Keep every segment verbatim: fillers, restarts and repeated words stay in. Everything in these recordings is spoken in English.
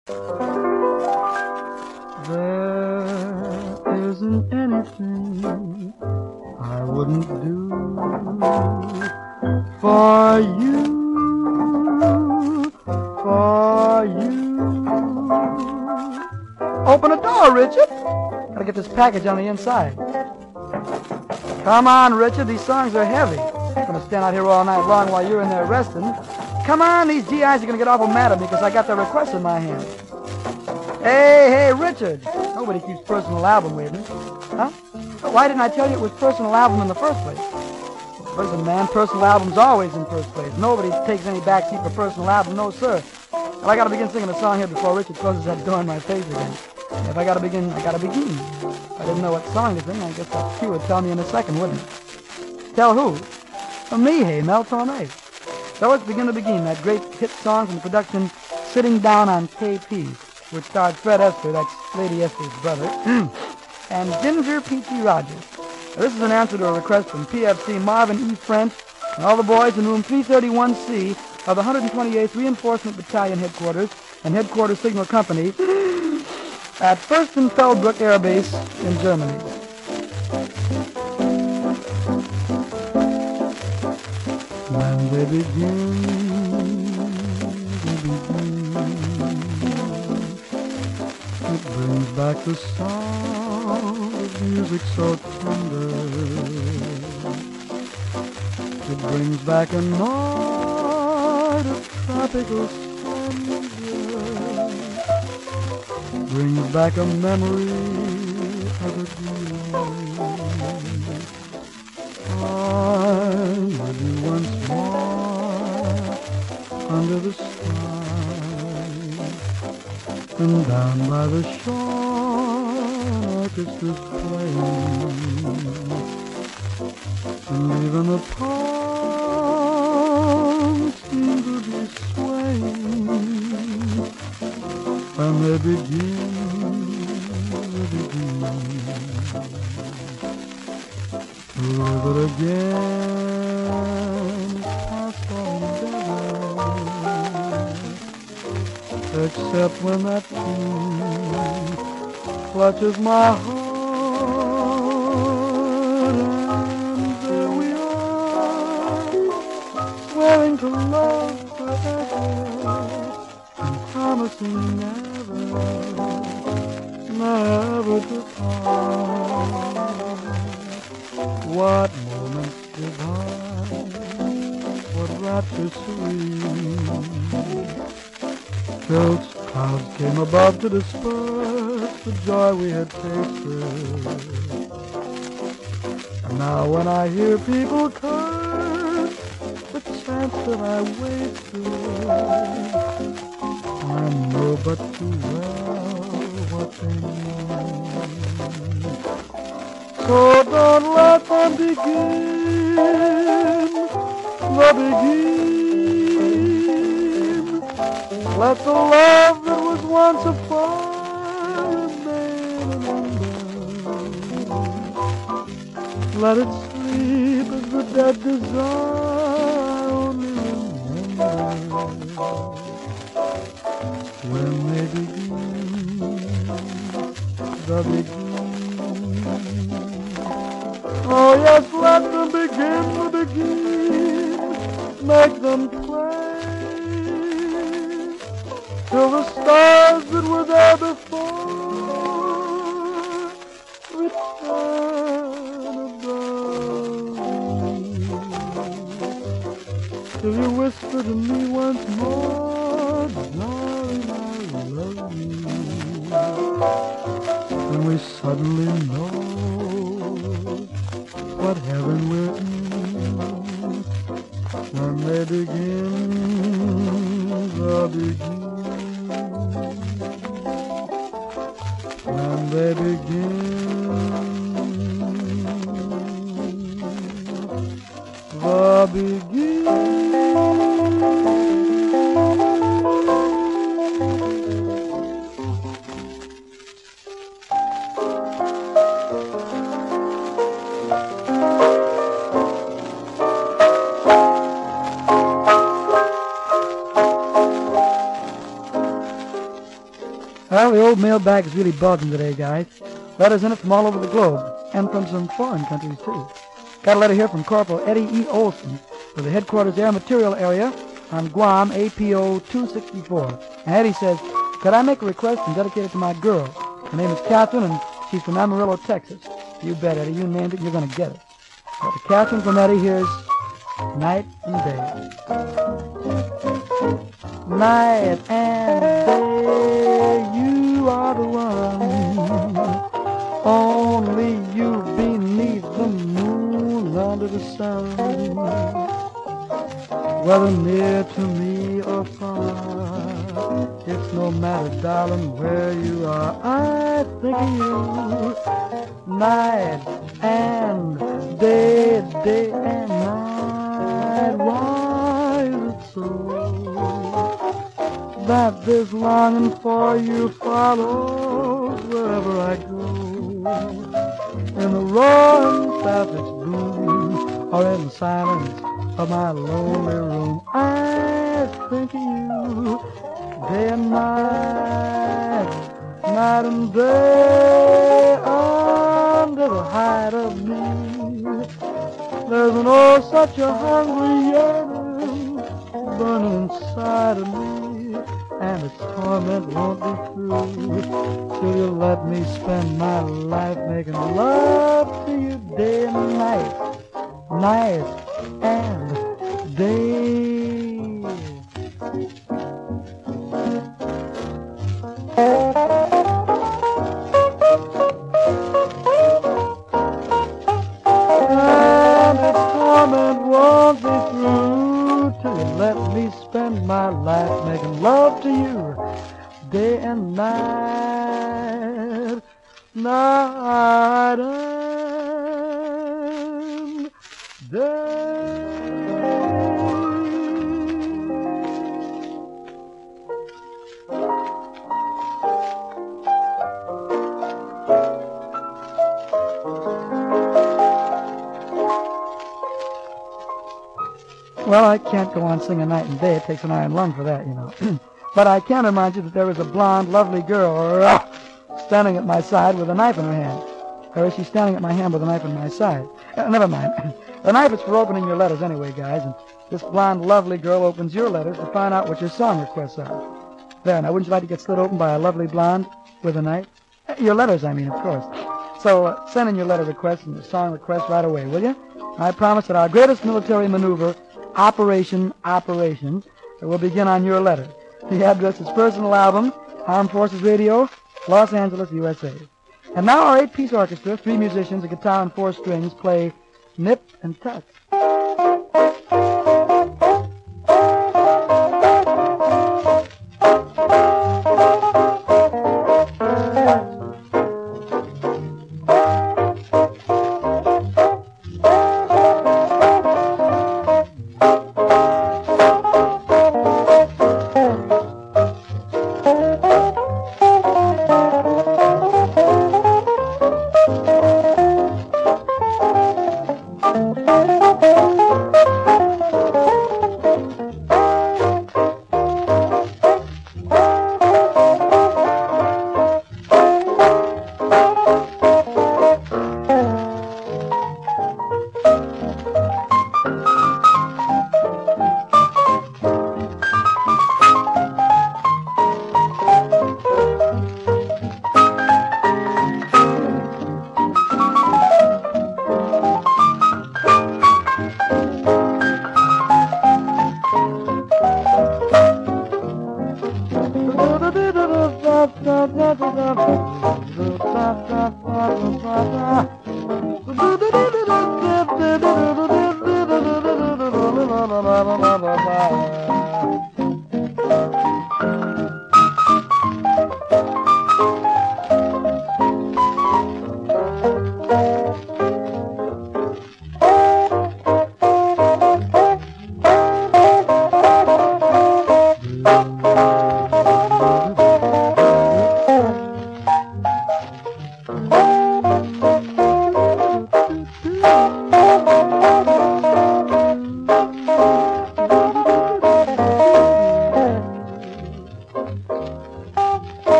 There isn't anything I wouldn't do for you, for you. Open the door, Richard. Gotta get this package on the inside. Come on, Richard, these songs are heavy. I'm gonna stand out here all night long while you're in there resting. Come on, these G Is are gonna get awful mad at me because I got their request in my hand. Hey, hey, Richard. Nobody keeps personal album with me. Huh? Why didn't I tell you it was personal album in the first place? Listen, man, personal album's always in first place. Nobody takes any backseat for personal album, no, sir. Well, I gotta begin singing a song here before Richard closes that door in my face again. If I gotta begin, I gotta begin. If I didn't know what song to sing, I guess that cue would tell me in a second, wouldn't it? Tell who? Well, me, hey, Mel Torme. So let's begin to begin, that great hit song from the production Sitting Down on K P, which starred Fred Esper, that's Lady Esther's brother, and Ginger Peachy Rogers. Now, this is an answer to a request from P F C Marvin E. French and all the boys in room three thirty-one C of the one hundred twenty-eighth Reinforcement Battalion Headquarters and Headquarters Signal Company at Fürstenfeldbruck Air Base in Germany. When they begin, they begin, it brings back the sound of music so tender. It brings back a night of tropical splendor. Brings back a memory of a dream. I love you once more under the sky, and down by the shore an orchestra's playing, and even the palms seem to be swaying. When they begin, they begin to live it again, past altogether, except when that tune clutches my heart, and there we are, swearing to love forever, and promising never, never to part. What moments divine, what rapture serene, till clouds came above to disperse the joy we had tasted. And now when I hear people curse the chance that I wasted, I know but too well what they mean. So don't let them begin, the begin. Let the love that was once a fire remain an ember. Let it sleep as the dead desire only remember. When they begin, the begin. Oh yes, let them begin, the begin, make them play, till the stars that were there before return above me, till you whisper to me once more, darling, I love you, and we suddenly know what heaven we're in, when they begin, the begin, when they begin, the begin. Well, the old mailbag is really bulging today, guys. Letters in it from all over the globe, and from some foreign countries, too. Got a letter here from Corporal Eddie E. Olson for the headquarters air material area on Guam, A P O two sixty-four. And Eddie says, could I make a request and dedicate it to my girl? Her name is Catherine, and she's from Amarillo, Texas. You bet, Eddie. You named it, and you're going to get it. But to Catherine from Eddie, here's Night and Day. Night and day, you are the one. Only you beneath the moon, under the sun. Whether near to me or far, it's no matter, darling, where you are. I think of you night and day, day and night. Why is it so that this longing for you follows wherever I go? In the roaring traffic's boom, or in the silence of my lonely room, I think of you day and night, night and day, under the height of me. There's an oh such a hungry yearning burning inside of me, and its torment won't be through till you let me spend my life making love to you day and night, night and day. And its torment won't be through till you let me spend my life making love to you day and night, night and day. Well, I can't go on singing night and day. It takes an iron lung for that, you know. But I can remind you that there is a blonde, lovely girl uh, standing at my side with a knife in her hand. Or is she standing at my hand with a knife in my side? Uh, never mind. The knife is for opening your letters anyway, guys. And this blonde, lovely girl opens your letters to find out what your song requests are. There, now, wouldn't you like to get slit open by a lovely blonde with a knife? Uh, your letters, I mean, of course. So uh, send in your letter requests and your song requests right away, will you? I promise that our greatest military maneuver, Operation Operation, will begin on your letter. The address is Personal Album, Armed Forces Radio, Los Angeles, U S A. And now our eight-piece orchestra, three musicians, a guitar and four strings, play Nip and Tuck.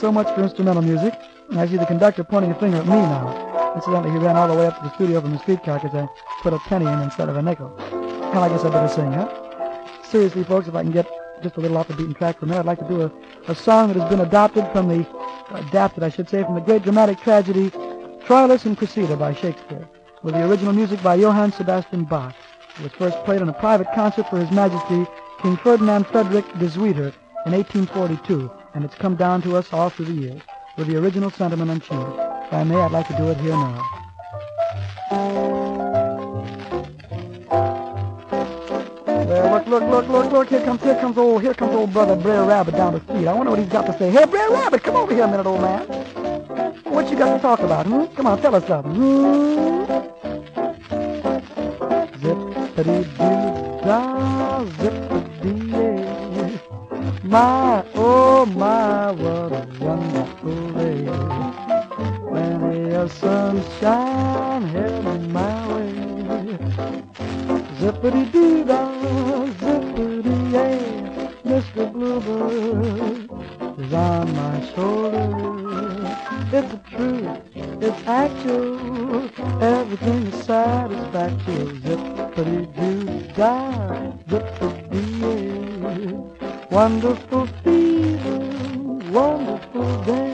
so much for instrumental music. And I see the conductor pointing a finger at me now. Incidentally, he ran all the way up to the studio from the streetcar because I put a penny in instead of a nickel. Well, I guess I better sing, huh? Seriously, folks, if I can get just a little off the beaten track from there, I'd like to do a, a song that has been adopted from the, adapted, I should say, from the great dramatic tragedy Troilus and Cressida by Shakespeare, with the original music by Johann Sebastian Bach. It was first played in a private concert for His Majesty King Ferdinand Frederick de Zuider in eighteen forty-two, and it's come down to us all through the years, with the original sentiment unchanged. If I may, I'd like to do it here now. Well, look, look, look, look, look, here comes, here comes old, here comes old brother Brer Rabbit down the street. I wonder what he's got to say. Hey, Brer Rabbit, come over here a minute, old man. What you got to talk about, hmm? Come on, tell us something. Hmm? Zippity-doo-dah, zippity-yay. My, oh my, what a wonderful day. Plenty of sunshine heading my way. Zippity-doo-dah, zippity-yay. Mister Bluebird is on my shoulder. It's a truth, it's actual, everything is satisfactory. Zippity-doo-dah, zippity-yay. Wonderful feeling, wonderful day.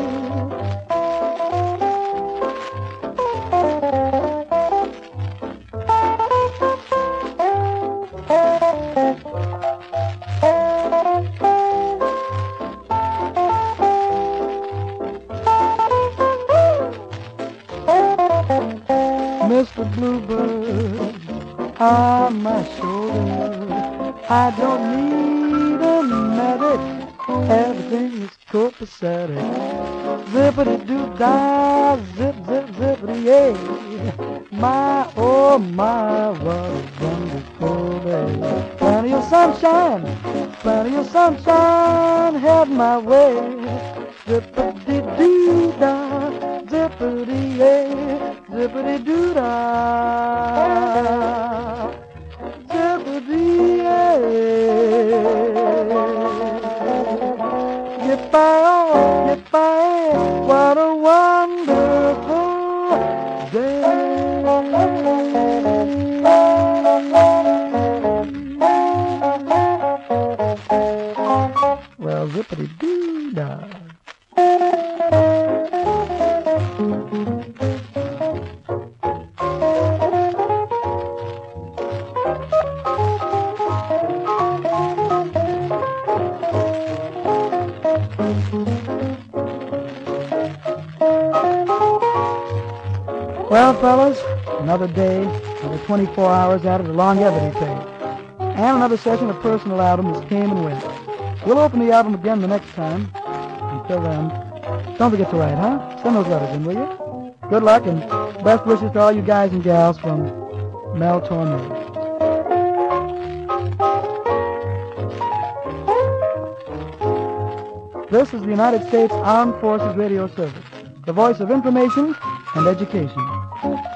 Mister Bluebird on my shoulder, I don't need a medic, everything is copacetic. Zippity-doo-dah, zip, zip, zippity-yay. My, oh my, what a wonderful day. Plenty of sunshine, plenty of sunshine heading my way. Zippity-doo-dah, zippity-yay. Zippity-doo-dah, zippity-yay. Yippee-oh, yippee, what a wonderful day. Well, zippity-doo-dah. Well, fellas, another day, another twenty-four hours added to longevity pay, and another session of personal albums came and went. We'll open the album again the next time. Until then, don't forget to write, huh? Send those letters in, will you? Good luck and best wishes to all you guys and gals from Mel Torme. This is the United States Armed Forces Radio Service, the voice of information and education.